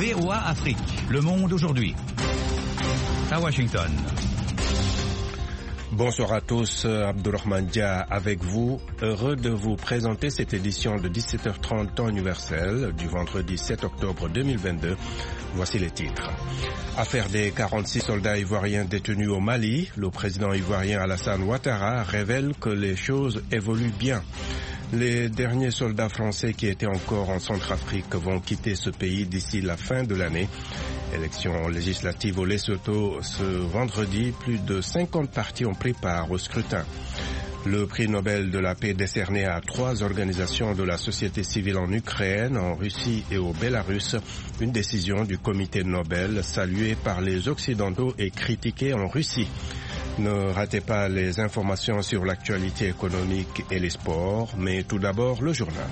VOA Afrique, le monde aujourd'hui. À Washington. Bonsoir à tous, Abdourahmane Dia avec vous. Heureux de vous présenter cette édition de 17h30 temps universel du vendredi 7 octobre 2022. Voici les titres. Affaire des 46 soldats ivoiriens détenus au Mali, le président ivoirien Alassane Ouattara révèle que les choses évoluent bien. Les derniers soldats français qui étaient encore en Centrafrique vont quitter ce pays d'ici la fin de l'année. Élection législative au Lesotho ce vendredi, plus de 50 partis ont pris part au scrutin. Le prix Nobel de la paix décerné à 3 organisations de la société civile en Ukraine, en Russie et au Bélarus, une décision du comité Nobel saluée par les Occidentaux et critiquée en Russie. Ne ratez pas les informations sur l'actualité économique et les sports, mais tout d'abord le journal.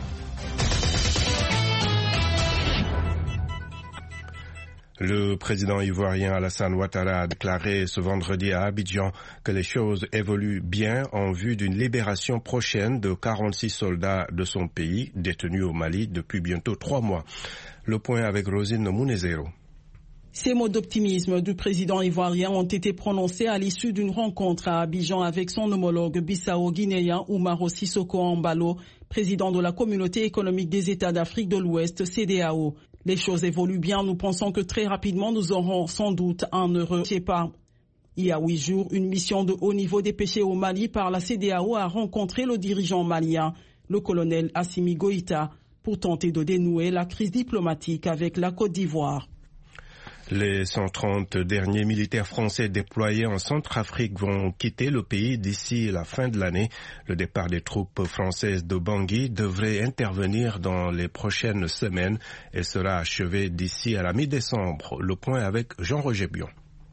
Le président ivoirien Alassane Ouattara a déclaré ce vendredi à Abidjan que les choses évoluent bien en vue d'une libération prochaine de 46 soldats de son pays détenus au Mali depuis bientôt 3 mois. Le point avec Rosine Mounezero. Ces mots d'optimisme du président ivoirien ont été prononcés à l'issue d'une rencontre à Abidjan avec son homologue bissau-guinéen Umaro Sissoko Embalo, président de la Communauté économique des États d'Afrique de l'Ouest, CEDEAO. Les choses évoluent bien, nous pensons que très rapidement nous aurons sans doute un heureux départ. Il y a 8 jours, une mission de haut niveau dépêchée au Mali par la CEDEAO a rencontré le dirigeant malien, le colonel Assimi Goïta, pour tenter de dénouer la crise diplomatique avec la Côte d'Ivoire. Les 130 derniers militaires français déployés en Centrafrique vont quitter le pays d'ici la fin de l'année. Le départ des troupes françaises de Bangui devrait intervenir dans les prochaines semaines et sera achevé d'ici à la mi-décembre. Le point avec Jean-Roger Bion.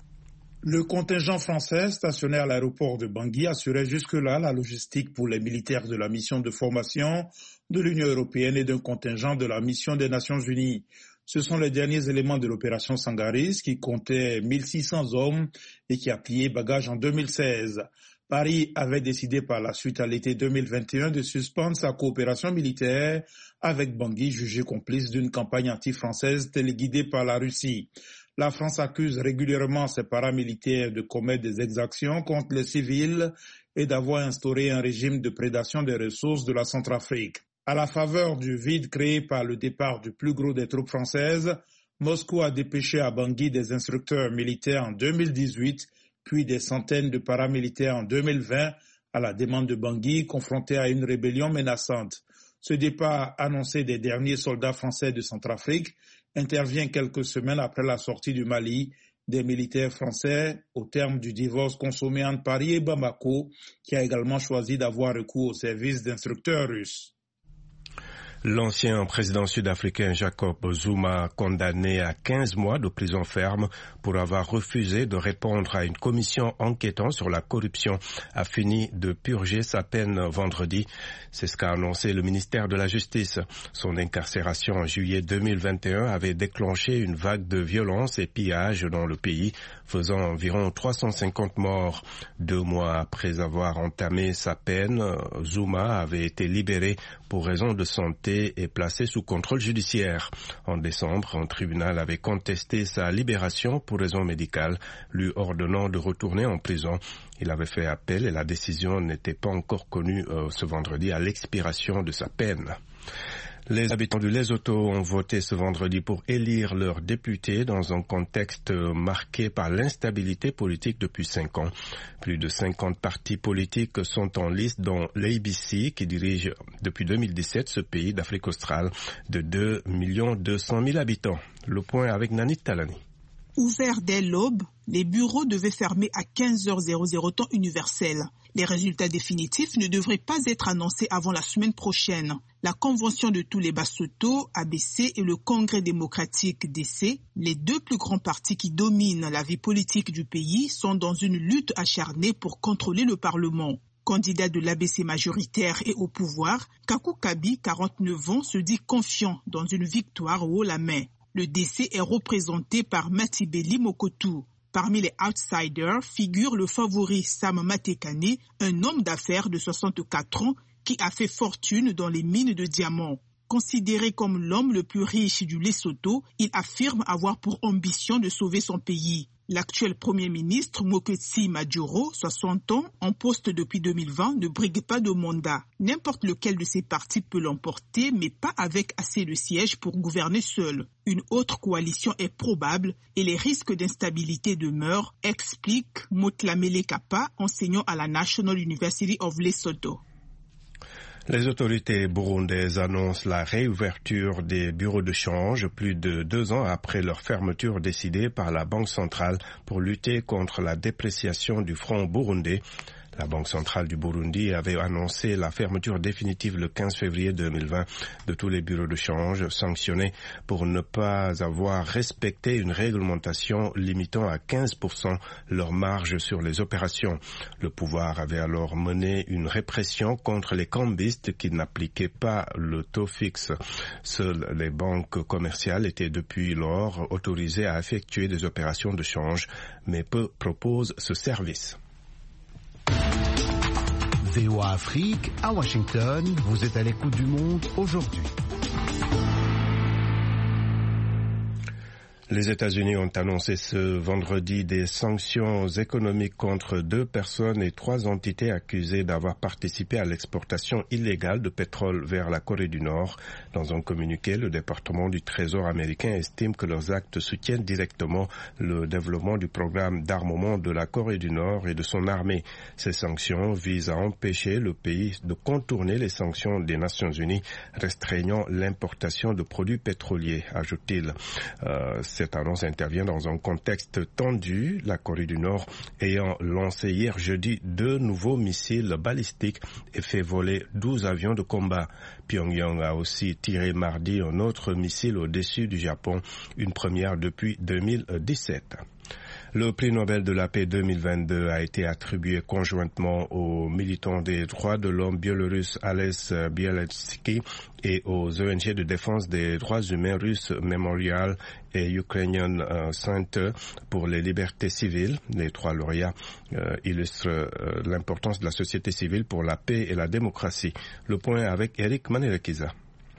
Le contingent français stationné à l'aéroport de Bangui assurait jusque-là la logistique pour les militaires de la mission de formation de l'Union européenne et d'un contingent de la mission des Nations Unies. Ce sont les derniers éléments de l'opération Sangaris qui comptait 1600 hommes et qui a plié bagage en 2016. Paris avait décidé par la suite à l'été 2021 de suspendre sa coopération militaire avec Bangui, jugé complice d'une campagne anti-française téléguidée par la Russie. La France accuse régulièrement ses paramilitaires de commettre des exactions contre les civils et d'avoir instauré un régime de prédation des ressources de la Centrafrique. À la faveur du vide créé par le départ du plus gros des troupes françaises, Moscou a dépêché à Bangui des instructeurs militaires en 2018, puis des centaines de paramilitaires en 2020, à la demande de Bangui, confronté à une rébellion menaçante. Ce départ annoncé des derniers soldats français de Centrafrique intervient quelques semaines après la sortie du Mali des militaires français au terme du divorce consommé entre Paris et Bamako, qui a également choisi d'avoir recours au service d'instructeurs russes. L'ancien président sud-africain Jacob Zuma, condamné à 15 mois de prison ferme pour avoir refusé de répondre à une commission enquêtant sur la corruption, a fini de purger sa peine vendredi. C'est ce qu'a annoncé le ministère de la Justice. Son incarcération en juillet 2021 avait déclenché une vague de violence et pillage dans le pays, faisant environ 350 morts. 2 mois après avoir entamé sa peine, Zuma avait été libéré pour raison de santé et placé sous contrôle judiciaire. En décembre, un tribunal avait contesté sa libération pour raison médicale, lui ordonnant de retourner en prison. Il avait fait appel et la décision n'était pas encore connue ce vendredi à l'expiration de sa peine. Les habitants du Lesotho ont voté ce vendredi pour élire leurs députés dans un contexte marqué par l'instabilité politique depuis 5 ans. Plus de 50 partis politiques sont en liste, dont l'ABC qui dirige depuis 2017 ce pays d'Afrique australe de 2 200 000 habitants. Le point avec Nanit Talani. Ouvert dès l'aube, les bureaux devaient fermer à 15h00 temps universel. Les résultats définitifs ne devraient pas être annoncés avant la semaine prochaine. La Convention de tous les Basotho, ABC, et le Congrès démocratique, DC, les 2 plus grands partis qui dominent la vie politique du pays, sont dans une lutte acharnée pour contrôler le Parlement. Candidat de l'ABC majoritaire et au pouvoir, Kaku Kabi, 49 ans, se dit confiant dans une victoire haut la main. Le DC est représenté par Matibeli Mokotu. Parmi les outsiders figure le favori Sam Matekane, un homme d'affaires de 64 ans qui a fait fortune dans les mines de diamants. Considéré comme l'homme le plus riche du Lesotho, il affirme avoir pour ambition de sauver son pays. L'actuel Premier ministre Mokgweetsi Maduro, 60 ans, en poste depuis 2020, ne brigue pas de mandat. N'importe lequel de ces partis peut l'emporter, mais pas avec assez de sièges pour gouverner seul. Une autre coalition est probable et les risques d'instabilité demeurent, explique Motlamele Kapa, enseignant à la National University of Lesotho. Les autorités burundaises annoncent la réouverture des bureaux de change plus de 2 ans après leur fermeture décidée par la Banque centrale pour lutter contre la dépréciation du franc burundais. La Banque centrale du Burundi avait annoncé la fermeture définitive le 15 février 2020 de tous les bureaux de change sanctionnés pour ne pas avoir respecté une réglementation limitant à 15% leur marge sur les opérations. Le pouvoir avait alors mené une répression contre les cambistes qui n'appliquaient pas le taux fixe. Seules les banques commerciales étaient depuis lors autorisées à effectuer des opérations de change, mais peu proposent ce service. VOA Afrique, à Washington, vous êtes à l'écoute du monde aujourd'hui. Les États-Unis ont annoncé ce vendredi des sanctions économiques contre 2 personnes et 3 entités accusées d'avoir participé à l'exportation illégale de pétrole vers la Corée du Nord. Dans un communiqué, le département du Trésor américain estime que leurs actes soutiennent directement le développement du programme d'armement de la Corée du Nord et de son armée. Ces sanctions visent à empêcher le pays de contourner les sanctions des Nations Unies restreignant l'importation de produits pétroliers, ajoute-t-il. Cette annonce intervient dans un contexte tendu, la Corée du Nord ayant lancé hier jeudi 2 nouveaux missiles balistiques et fait voler 12 avions de combat. Pyongyang a aussi tiré mardi un autre missile au-dessus du Japon, une première depuis 2017. Le prix Nobel de la paix 2022 a été attribué conjointement aux militants des droits de l'homme biélorusse Ales Bialiatski et aux ONG de défense des droits humains russes Memorial et Ukrainian Center pour les libertés civiles. Les 3 lauréats illustrent l'importance de la société civile pour la paix et la démocratie. Le point avec Eric Manerekiza.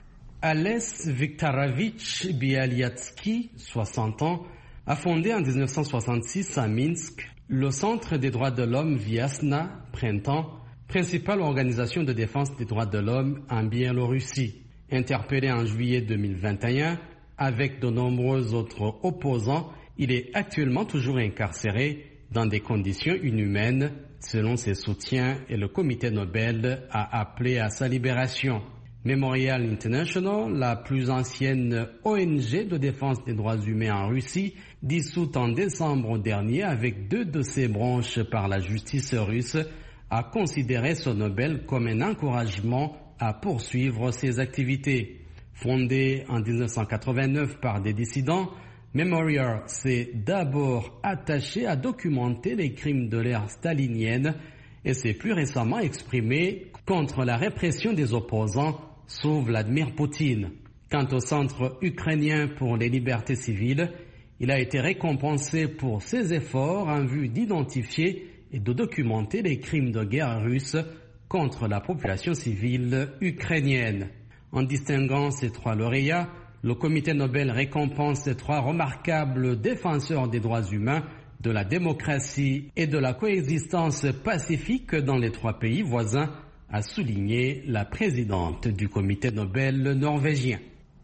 Ales Viktorovich Bialiatski, 60 ans, a fondé en 1966 à Minsk le Centre des droits de l'homme Viasna Printemps, principale organisation de défense des droits de l'homme en Biélorussie. Interpellé en juillet 2021 avec de nombreux autres opposants, il est actuellement toujours incarcéré dans des conditions inhumaines, selon ses soutiens, et le comité Nobel a appelé à sa libération. Memorial International, la plus ancienne ONG de défense des droits humains en Russie, dissoute en décembre dernier avec 2 de ses branches par la justice russe, a considéré ce Nobel comme un encouragement à poursuivre ses activités. Fondée en 1989 par des dissidents, Memorial s'est d'abord attaché à documenter les crimes de l'ère stalinienne et s'est plus récemment exprimé contre la répression des opposants sous Vladimir Poutine. Quant au Centre ukrainien pour les libertés civiles, il a été récompensé pour ses efforts en vue d'identifier et de documenter les crimes de guerre russes contre la population civile ukrainienne. En distinguant ces 3 lauréats, le comité Nobel récompense ces 3 remarquables défenseurs des droits humains, de la démocratie et de la coexistence pacifique dans les 3 pays voisins, a souligné la présidente du comité Nobel norvégien.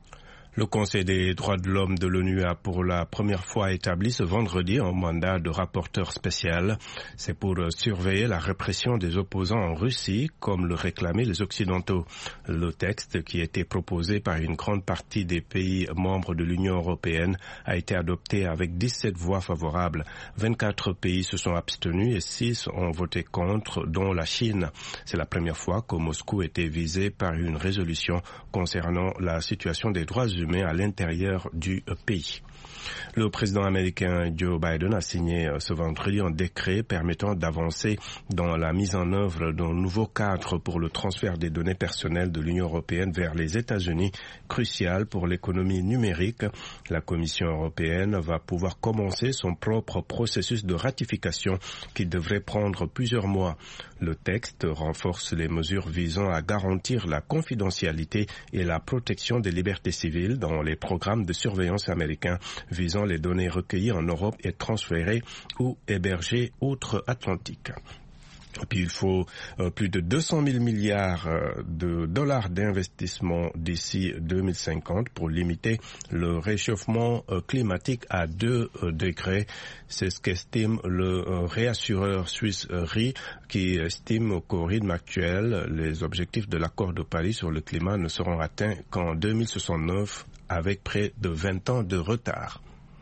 Le Conseil des droits de l'homme de l'ONU a pour la première fois établi ce vendredi un mandat de rapporteur spécial. C'est pour surveiller la répression des opposants en Russie, comme le réclamaient les Occidentaux. Le texte, qui a été proposé par une grande partie des pays membres de l'Union européenne, a été adopté avec 17 voix favorables. 24 pays se sont abstenus et 6 ont voté contre, dont la Chine. C'est la première fois que Moscou était visé par une résolution concernant la situation des droits humains humains à l'intérieur du pays. Le président américain Joe Biden a signé ce vendredi un décret permettant d'avancer dans la mise en œuvre d'un nouveau cadre pour le transfert des données personnelles de l'Union européenne vers les États-Unis, crucial pour l'économie numérique. La Commission européenne va pouvoir commencer son propre processus de ratification qui devrait prendre plusieurs mois. Le texte renforce les mesures visant à garantir la confidentialité et la protection des libertés civiles dans les programmes de surveillance américains visant les données recueillies en Europe et transférées ou hébergées outre-Atlantique. Puis il faut plus de 200 000 milliards de dollars d'investissement d'ici 2050 pour limiter le réchauffement climatique à 2 degrés. C'est ce qu'estime le réassureur suisse RI, qui estime qu'au rythme actuel, les objectifs de l'accord de Paris sur le climat ne seront atteints qu'en 2069, avec près de 20 ans de retard.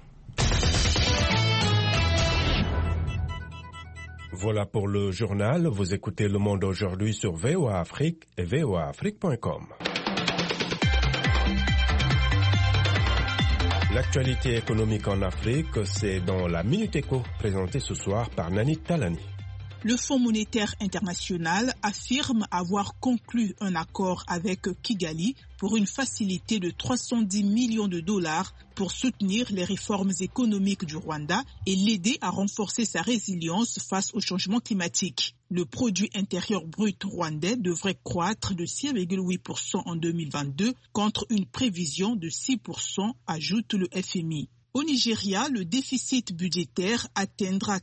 Voilà pour le journal. Vous écoutez Le Monde aujourd'hui sur VOA Afrique et voaafrique.com. L'actualité économique en Afrique, c'est dans la Minute Éco, présentée ce soir par Nani Talani. Le Fonds monétaire international affirme avoir conclu un accord avec Kigali pour une facilité de 310 millions de dollars pour soutenir les réformes économiques du Rwanda et l'aider à renforcer sa résilience face au changement climatique. Le produit intérieur brut rwandais devrait croître de 6,8% en 2022 contre une prévision de 6%, ajoute le FMI. Au Nigeria, le déficit budgétaire atteindra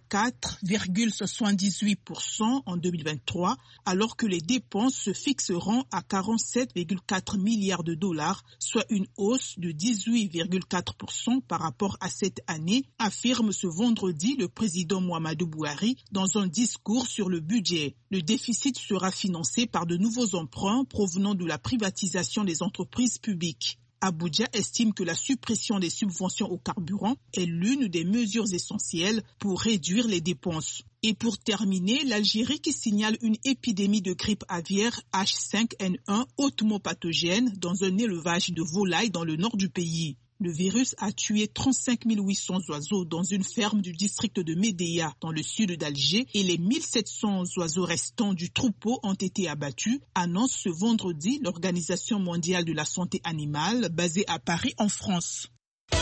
4,78% en 2023, alors que les dépenses se fixeront à 47,4 milliards de dollars, soit une hausse de 18,4% par rapport à cette année, affirme ce vendredi le président Muhammadu Buhari dans un discours sur le budget. Le déficit sera financé par de nouveaux emprunts provenant de la privatisation des entreprises publiques. Abuja estime que la suppression des subventions au carburant est l'une des mesures essentielles pour réduire les dépenses. Et pour terminer, l'Algérie qui signale une épidémie de grippe aviaire H5N1 hautement pathogène dans un élevage de volailles dans le nord du pays. Le virus a tué 35 800 oiseaux dans une ferme du district de Médéa, dans le sud d'Alger, et les 1700 oiseaux restants du troupeau ont été abattus, annonce ce vendredi l'Organisation mondiale de la santé animale, basée à Paris, en France.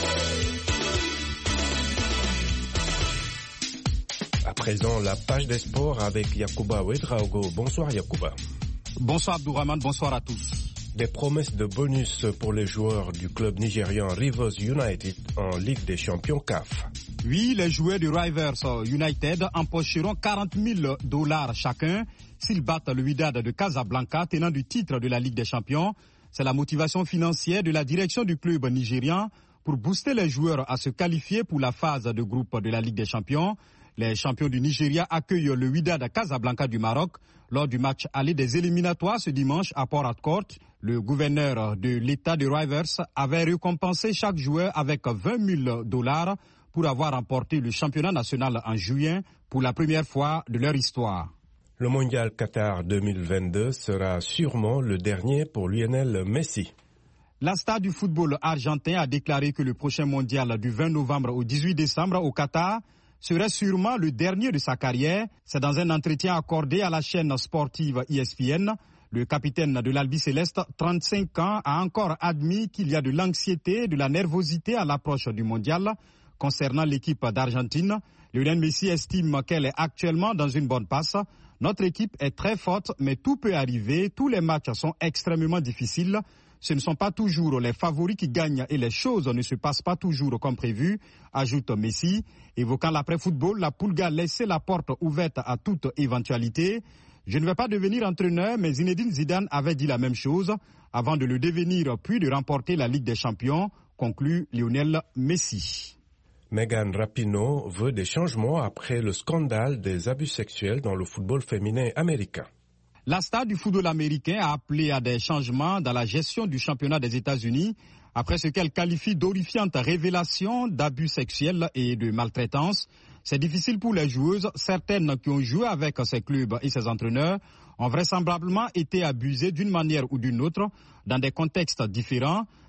À présent, la page des sports avec Yacouba Ouedraogo. Bonsoir Yacouba. Bonsoir Abdourahmane, bonsoir à tous. Des promesses de bonus pour les joueurs du club nigérian Rivers United en Ligue des champions CAF. Oui, les joueurs du Rivers United empocheront 40 000 $ chacun s'ils battent le Wydad de Casablanca, tenant du titre de la Ligue des champions. C'est la motivation financière de la direction du club nigérian pour booster les joueurs à se qualifier pour la phase de groupe de la Ligue des champions. Les champions du Nigeria accueillent le Wydad Casablanca du Maroc lors du match aller des éliminatoires ce dimanche à Port Harcourt. Le gouverneur de l'État de Rivers avait récompensé chaque joueur avec 20 000 $ pour avoir remporté le championnat national en juillet pour la première fois de leur histoire. Le mondial Qatar 2022 sera sûrement le dernier pour Lionel Messi. La star du football argentin a déclaré que le prochain mondial du 20 novembre au 18 décembre au Qatar serait sûrement le dernier de sa carrière. C'est dans un entretien accordé à la chaîne sportive ESPN. Le capitaine de l'Albi Céleste, 35 ans, a encore admis qu'il y a de l'anxiété et de la nervosité à l'approche du mondial. Concernant l'équipe d'Argentine, Lionel Messi estime qu'elle est actuellement dans une bonne passe. Notre équipe est très forte, mais tout peut arriver. Tous les matchs sont extrêmement difficiles. Ce ne sont pas toujours les favoris qui gagnent et les choses ne se passent pas toujours comme prévu, ajoute Messi. Évoquant l'après-football, la Pulga a laissé la porte ouverte à toute éventualité. Je ne vais pas devenir entraîneur, mais Zinedine Zidane avait dit la même chose avant de le devenir puis de remporter la Ligue des Champions, conclut Lionel Messi. Megan Rapinoe veut des changements après le scandale des abus sexuels dans le football féminin américain. La star du football américain a appelé à des changements dans la gestion du championnat des États-Unis après ce qu'elle qualifie d'horrifiante révélation d'abus sexuels et de maltraitance. C'est difficile pour les joueuses. Certaines qui ont joué avec ces clubs et ces entraîneurs ont vraisemblablement été abusées d'une manière ou d'une autre dans des contextes différents.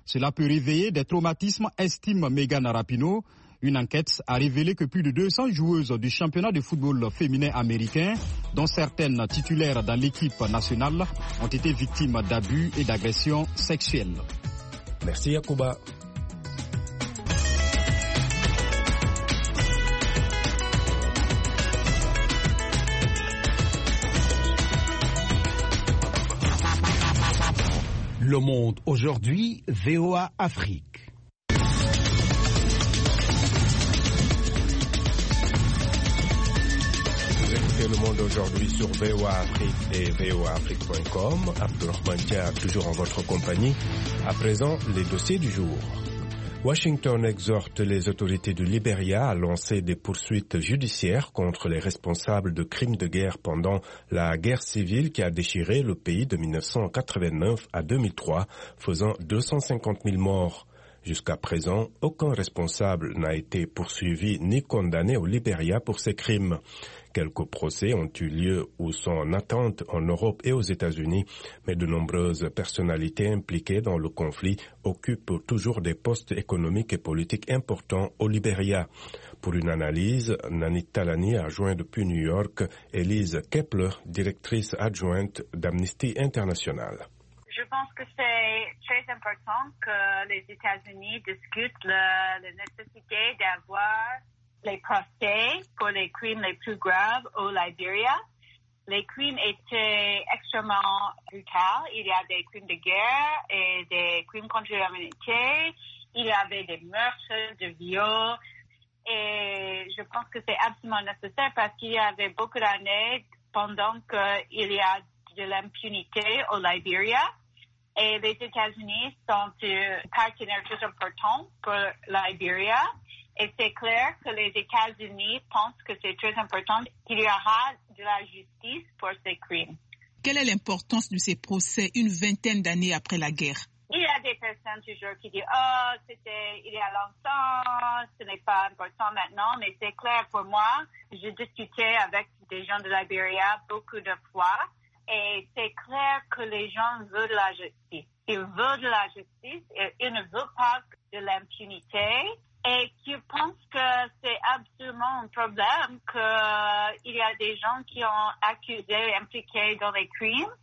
Cela peut réveiller des traumatismes, estime Megan Rapinoe. Une enquête a révélé que plus de 200 joueuses du championnat de football féminin américain, dont certaines titulaires dans l'équipe nationale, ont été victimes d'abus et d'agressions sexuelles. Merci Yacouba. Le Monde aujourd'hui, VOA Afrique. Vous écoutez Le Monde aujourd'hui sur VOA Afrique et voaafrique.com. Abdourahmane Dia, toujours en votre compagnie. À présent, les dossiers du jour. Washington exhorte les autorités du Libéria à lancer des poursuites judiciaires contre les responsables de crimes de guerre pendant la guerre civile qui a déchiré le pays de 1989 à 2003, faisant 250 000 morts. Jusqu'à présent, aucun responsable n'a été poursuivi ni condamné au Libéria pour ces crimes. Quelques procès ont eu lieu ou sont en attente en Europe et aux États-Unis, mais de nombreuses personnalités impliquées dans le conflit occupent toujours des postes économiques et politiques importants au Libéria. Pour une analyse, Nani Talani a joint depuis New York Elise Kepler, directrice adjointe d'Amnesty International. Je pense que c'est très important que les États-Unis discutent la nécessité d'avoir les procès pour les crimes les plus graves au Libéria. Les crimes étaient extrêmement brutaux. Il y a des crimes de guerre et des crimes contre l'humanité. Il y avait des meurtres, des viols. Et je pense que c'est absolument nécessaire parce qu'il y avait beaucoup d'années pendant qu'il y a de l'impunité au Libéria. Et les États-Unis sont un partenaire très important pour le Libéria. Et c'est clair que les États-Unis pensent que c'est très important qu'il y aura de la justice pour ces crimes. Quelle est l'importance de ces procès une vingtaine d'années après la guerre? Il y a des personnes toujours qui disent « Oh, c'était il y a longtemps, ce n'est pas important maintenant », mais c'est clair pour moi. J'ai discuté avec des gens de Libéria beaucoup de fois. Et c'est clair que les gens veulent la justice. Ils veulent de la justice et ils ne veulent pas de l'impunité. Et je pense que c'est absolument un problème qu'il y a des gens qui ont accusé, impliqués dans les crimes.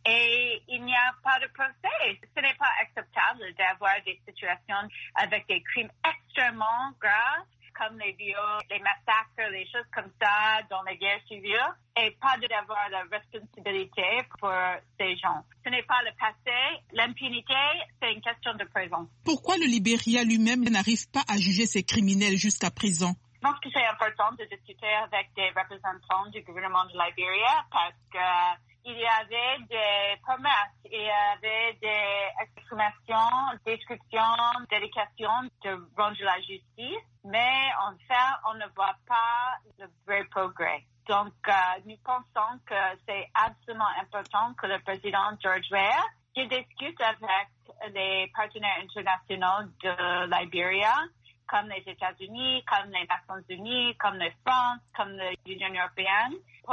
Et il n'y a pas de procès. Ce n'est pas acceptable d'avoir des situations avec des crimes extrêmement graves, comme les viols, les massacres, les choses comme ça dans les guerres civiles, et pas d'avoir la responsabilité pour ces gens. Ce n'est pas le passé. L'impunité, c'est une question de présent. Pourquoi le Libéria lui-même n'arrive pas à juger ces criminels jusqu'à présent? Je pense que c'est important de discuter avec des représentants du gouvernement de Libéria parce que il y avait des promesses, il y avait des exprimations, descriptions, dédications de rendre la justice, mais en fait, on ne voit pas le vrai progrès. Donc, nous pensons que c'est absolument important que le président George Weah discute avec les partenaires internationaux de Libéria, comme les États-Unis, comme les Nations Unies, comme la France, comme l'Union européenne, pour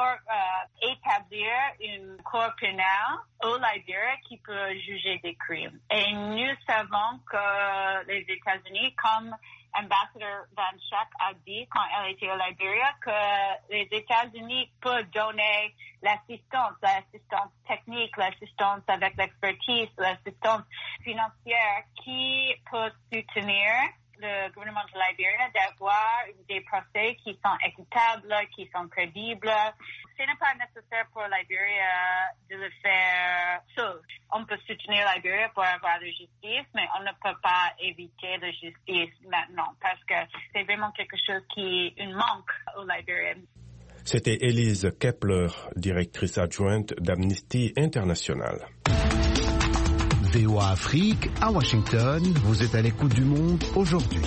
établir une cour pénale au Libéria qui peut juger des crimes. Et nous savons que les États-Unis, comme ambassadeur Van Schack a dit quand elle était au Libéria, que les États-Unis peuvent donner l'assistance technique, l'assistance avec l'expertise, l'assistance financière qui peut soutenir le gouvernement de Libéria d'avoir des procès qui sont équitables, qui sont crédibles. Ce n'est pas nécessaire pour Libéria de le faire seul. On peut soutenir Libéria pour avoir la justice, mais on ne peut pas éviter la justice maintenant parce que c'est vraiment quelque chose qui manque au Libéria. C'était Elise Kepler, directrice adjointe d'Amnesty International. VOA Afrique, à Washington, vous êtes à l'écoute du monde aujourd'hui.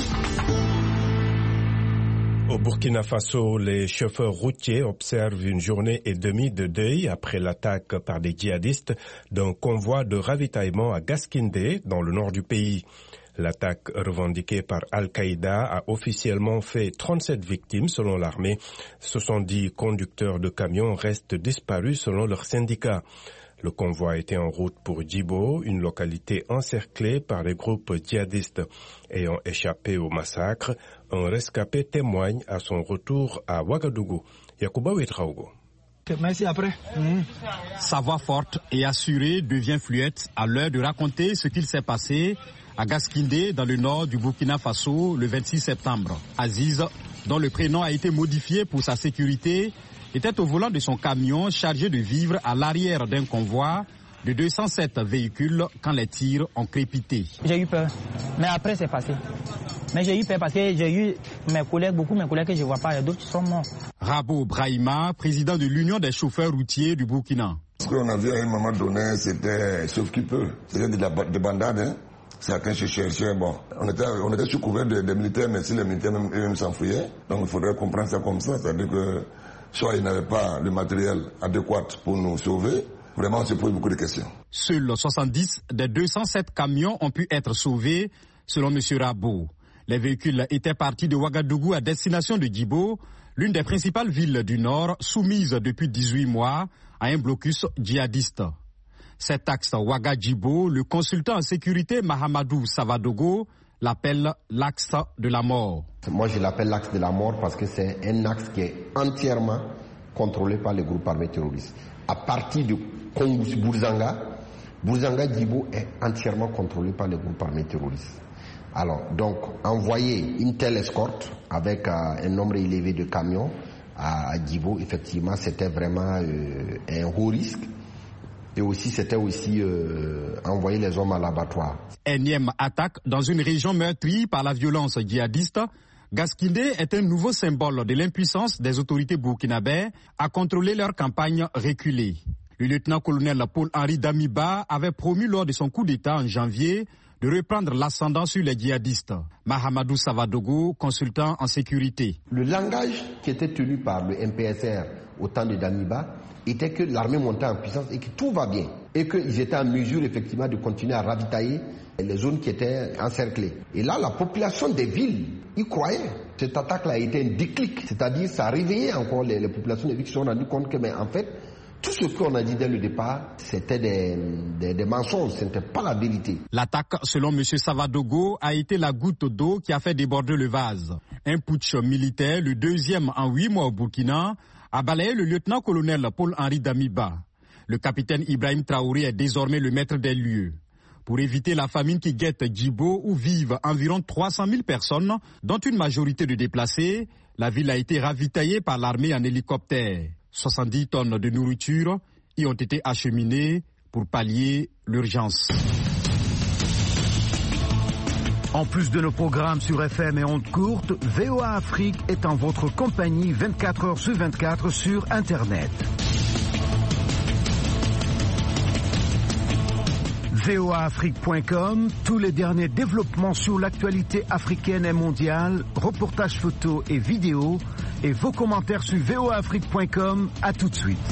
Au Burkina Faso, les chauffeurs routiers observent une journée et demie de deuil après l'attaque par des djihadistes d'un convoi de ravitaillement à Gaskindé, dans le nord du pays. L'attaque revendiquée par Al-Qaïda a officiellement fait 37 victimes selon l'armée. 70 conducteurs de camions restent disparus selon leur syndicat. Le convoi était en route pour Djibo, une localité encerclée par les groupes djihadistes. Ayant échappé au massacre, un rescapé témoigne à son retour à Ouagadougou. Yacouba Ouetraogo. Merci après. Sa voix forte et assurée devient fluette à l'heure de raconter ce qu'il s'est passé à Gaskindé, dans le nord du Burkina Faso, le 26 septembre. Aziz, dont le prénom a été modifié pour sa sécurité, était au volant de son camion chargé de vivres à l'arrière d'un convoi de 207 véhicules quand les tirs ont crépité. J'ai eu peur, mais après c'est passé. Mais j'ai eu peur parce que j'ai eu beaucoup de mes collègues que je ne vois pas, d'autres sont morts. Rabo Brahima, président de l'Union des chauffeurs routiers du Burkina. Ce qu'on a vu à un moment donné, c'était sauf qui peut. C'était des bandades, hein. Certains se cherchaient, bon, on était sous couvert des militaires, mais si les militaires eux-mêmes s'enfuyaient, donc il faudrait comprendre ça comme ça, c'est-à-dire que soit ils n'avaient pas le matériel adéquat pour nous sauver, vraiment on se pose beaucoup de questions. Seuls 70 des 207 camions ont pu être sauvés, selon M. Rabo. Les véhicules étaient partis de Ouagadougou à destination de Djibo, l'une des principales villes du Nord, soumise depuis 18 mois à un blocus djihadiste. Cet axe Ouaga-Djibo, le consultant en sécurité Mahamadou Savadogo l'appelle l'axe de la mort. Moi je l'appelle l'axe de la mort parce que c'est un axe qui est entièrement contrôlé par les groupes armés terroristes. À partir de Bouzanga-Djibo est entièrement contrôlé par les groupes armés terroristes. Alors, donc, envoyer une telle escorte avec un nombre élevé de camions à Djibo, effectivement, c'était vraiment un haut risque. Et aussi, c'était aussi envoyer les hommes à l'abattoir. Énième attaque dans une région meurtrie par la violence djihadiste. Gaskindé est un nouveau symbole de l'impuissance des autorités burkinabées à contrôler leur campagne reculée. Le lieutenant-colonel Paul-Henri Damiba avait promis lors de son coup d'État en janvier de reprendre l'ascendant sur les djihadistes. Mahamadou Savadogo, consultant en sécurité. Le langage qui était tenu par le MPSR au temps de Damiba était que l'armée montait en puissance et que tout va bien. Et qu'ils étaient en mesure effectivement de continuer à ravitailler les zones qui étaient encerclées. Et là, la population des villes y croyait. Cette attaque-là a été un déclic. C'est-à-dire, ça a réveillé encore les populations des villes qui se sont rendues compte que, mais en fait, tout ce qu'on a dit dès le départ, c'était des mensonges, ce n'était pas la vérité. L'attaque, selon M. Savadogo, a été la goutte d'eau qui a fait déborder le vase. Un putsch militaire, le deuxième en 8 mois au Burkina, a balayé le lieutenant-colonel Paul-Henri Damiba. Le capitaine Ibrahim Traoré est désormais le maître des lieux. Pour éviter la famine qui guette Djibo, où vivent environ 300 000 personnes, dont une majorité de déplacés, la ville a été ravitaillée par l'armée en hélicoptère. 70 tonnes de nourriture y ont été acheminées pour pallier l'urgence. En plus de nos programmes sur FM et ondes courtes, VOA Afrique est en votre compagnie 24 heures sur 24 sur Internet. voaafrique.com, tous les derniers développements sur l'actualité africaine et mondiale, reportages photos et vidéos, et vos commentaires sur voaafrique.com. À tout de suite.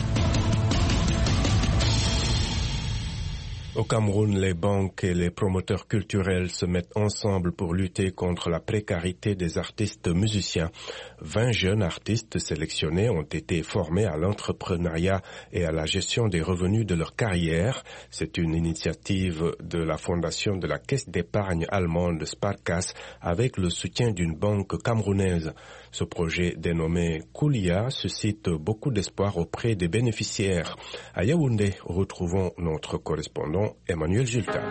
Au Cameroun, les banques et les promoteurs culturels se mettent ensemble pour lutter contre la précarité des artistes musiciens. 20 jeunes artistes sélectionnés ont été formés à l'entrepreneuriat et à la gestion des revenus de leur carrière. C'est une initiative de la fondation de la Caisse d'épargne allemande Sparkasse avec le soutien d'une banque camerounaise. Ce projet dénommé Koulia suscite beaucoup d'espoir auprès des bénéficiaires. À Yaoundé, retrouvons notre correspondant Emmanuel Jultap.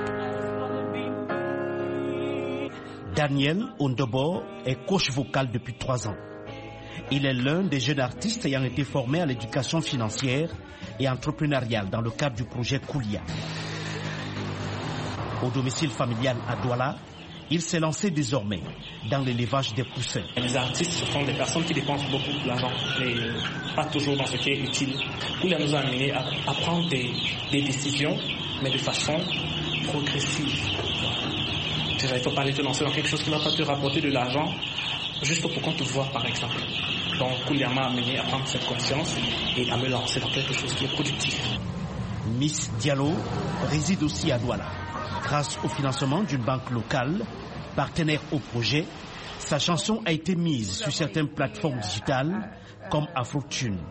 Daniel Ondobo est coach vocal depuis 3 ans. Il est l'un des jeunes artistes ayant été formés à l'éducation financière et entrepreneuriale dans le cadre du projet Koulia. Au domicile familial à Douala, il s'est lancé désormais dans l'élevage des poussins. Les artistes, ce sont des personnes qui dépensent beaucoup d'argent, mais pas toujours dans ce qui est utile. Koulia nous a amené à prendre des décisions, mais de façon progressive. Il ne faut pas aller te lancer dans quelque chose qui ne va pas te rapporter de l'argent, juste pour qu'on te voie, par exemple. Donc Koulia m'a amené à prendre cette conscience et à me lancer dans quelque chose qui est productif. Miss Diallo réside aussi à Douala. Grâce au financement d'une banque locale, partenaire au projet, sa chanson a été mise sur certaines plateformes digitales comme Afrotune.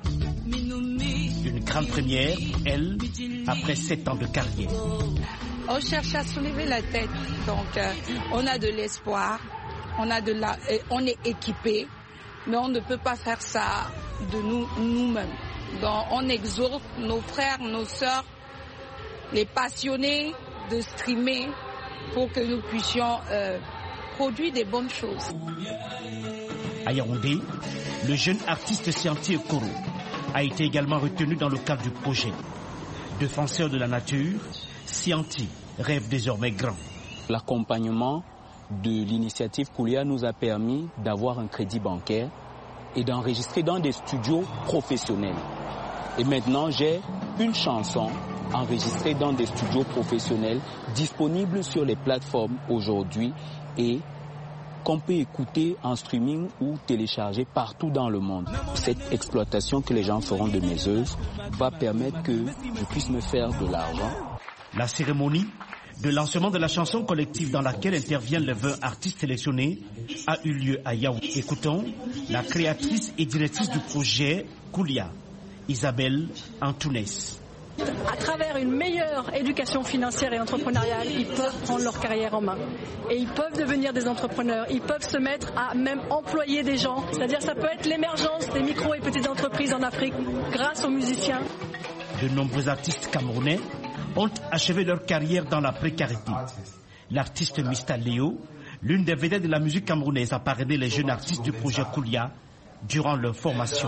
Une grande première, elle, après 7 ans de carrière. On cherche à soulever la tête, donc on a de l'espoir, on est équipé, mais on ne peut pas faire ça de nous-mêmes. Donc on exhorte nos frères, nos sœurs, les passionnés de streamer pour que nous puissions produire des bonnes choses. À Yaoundé, le jeune artiste Sianti Ekoro a été également retenu dans le cadre du projet. Défenseur de la nature, Sianti rêve désormais grand. L'accompagnement de l'initiative Koulia nous a permis d'avoir un crédit bancaire et d'enregistrer dans des studios professionnels. Et maintenant, j'ai une chanson enregistrée dans des studios professionnels disponibles sur les plateformes aujourd'hui et qu'on peut écouter en streaming ou télécharger partout dans le monde. Cette exploitation que les gens feront de mes œuvres va permettre que je puisse me faire de l'argent. La cérémonie de lancement de la chanson collective dans laquelle interviennent les 20 artistes sélectionnés a eu lieu à Yaoundé. Écoutons la créatrice et directrice du projet Koulia, Isabelle Antounès. À travers une meilleure éducation financière et entrepreneuriale, ils peuvent prendre leur carrière en main. Et ils peuvent devenir des entrepreneurs. Ils peuvent se mettre à même employer des gens. C'est-à-dire ça peut être l'émergence des micro et petites entreprises en Afrique grâce aux musiciens. De nombreux artistes camerounais ont achevé leur carrière dans la précarité. L'artiste Mista Léo, l'une des vedettes de la musique camerounaise, a parrainé les jeunes artistes du projet Koulia durant leur formation.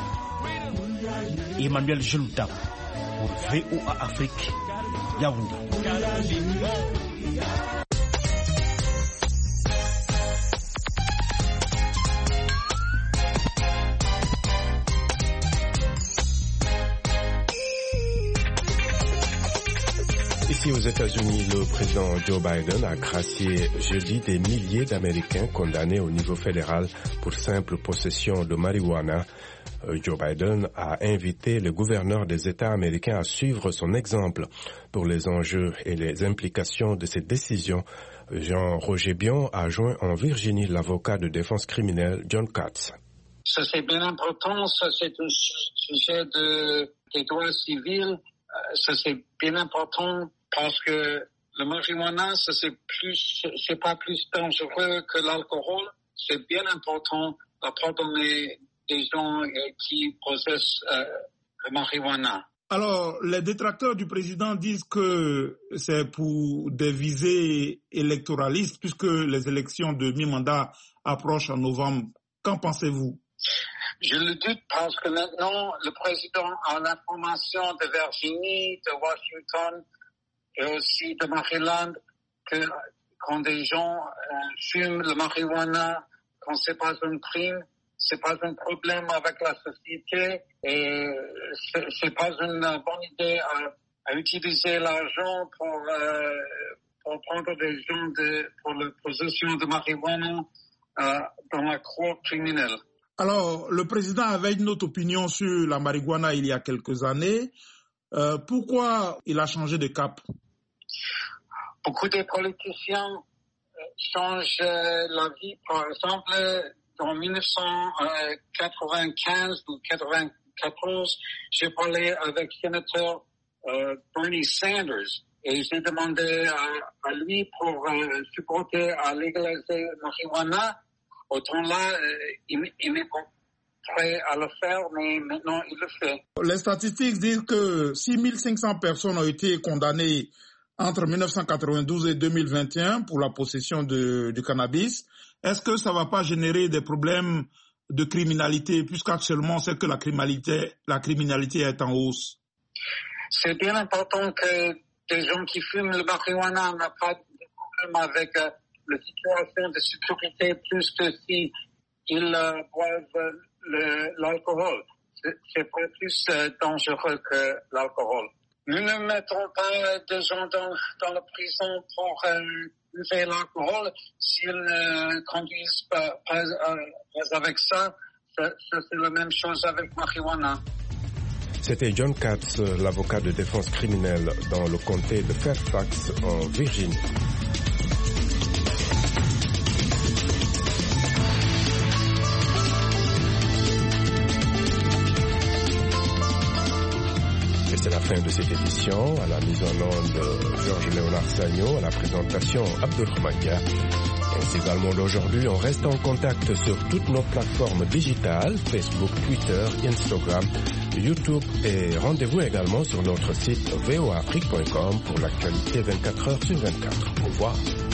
Emmanuel Jelouta pour VOA Afrique, Yaoundé. Ici aux États-Unis, le président Joe Biden a gracié jeudi des milliers d'Américains condamnés au niveau fédéral pour simple possession de marijuana. Joe Biden a invité les gouverneurs des États américains à suivre son exemple. Pour les enjeux et les implications de cette décision, Jean-Roger Bion a joint en Virginie l'avocat de défense criminelle John Katz. Ça c'est bien important, ça c'est un sujet des droits civils, ça c'est bien important parce que le marijuana, ça c'est pas plus dangereux que l'alcool, c'est bien important de pardonner des gens qui possèdent le marijuana. Alors, les détracteurs du président disent que c'est pour des visées électoralistes puisque les élections de mi-mandat approchent en novembre. Qu'en pensez-vous? Je le doute parce que maintenant, le président a l'information de Virginie, de Washington et aussi de Maryland que quand des gens fument le marijuana, quand c'est pas un crime, c'est pas un problème avec la société et c'est pas une bonne idée à utiliser l'argent pour prendre des gens pour la possession de marijuana dans la cour criminelle. Alors, le président avait une autre opinion sur la marijuana il y a quelques années. Pourquoi il a changé de cap? Beaucoup de politiciens changent la vie. Par exemple, en 1995 ou 1994, j'ai parlé avec le sénateur Bernie Sanders et j'ai demandé à lui pour supporter à légaliser la marijuana. Autant là, il n'est pas prêt à le faire, mais maintenant il le fait. Les statistiques disent que 6500 personnes ont été condamnées entre 1992 et 2021 pour la possession du cannabis. Est-ce que ça ne va pas générer des problèmes de criminalité, puisqu'actuellement on sait que la criminalité est en hausse? C'est bien important que des gens qui fument le marijuana n'ont pas de problème avec la situation de sécurité, plus que si ils boivent l'alcool. C'est pas plus dangereux que l'alcool. Nous ne mettons pas des gens dans la prison pour buver l'alcool s'ils ne conduisent pas avec ça. C'est la même chose avec marijuana. C'était John Katz, l'avocat de défense criminelle dans le comté de Fairfax, en Virginie. fin de cette édition. À la mise en onde, Georges-Léonard Sagno, à la présentation, Abdelrahman Dia. C'est également d'aujourd'hui. On reste en contact sur toutes nos plateformes digitales, Facebook, Twitter, Instagram, YouTube et rendez-vous également sur notre site voaafrique.com pour l'actualité 24 heures sur 24. Au revoir.